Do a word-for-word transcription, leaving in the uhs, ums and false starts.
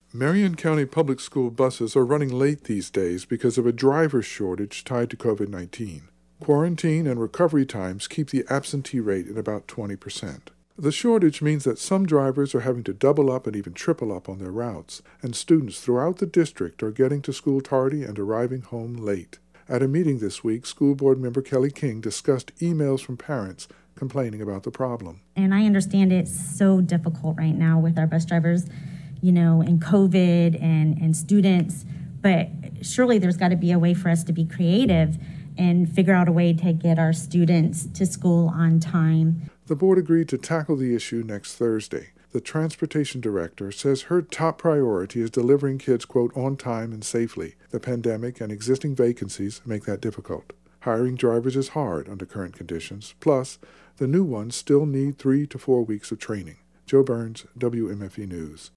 Marion County Public School buses are running late these days because of a driver shortage tied to COVID nineteen. Quarantine and recovery times keep the absentee rate at about twenty percent. The shortage means that some drivers are having to double up and even triple up on their routes, and students throughout the district are getting to school tardy and arriving home late. At a meeting this week, school board member Kelly King discussed emails from parents complaining about the problem. And I understand it's so difficult right now with our bus drivers, you know, and COVID and, and students, but surely there's got to be a way for us to be creative and figure out a way to get our students to school on time. The board agreed to tackle the issue next Thursday. The transportation director says her top priority is delivering kids, quote, on time and safely. The pandemic and existing vacancies make that difficult. Hiring drivers is hard under current conditions. Plus, the new ones still need three to four weeks of training. Joe Burns, W M F E News.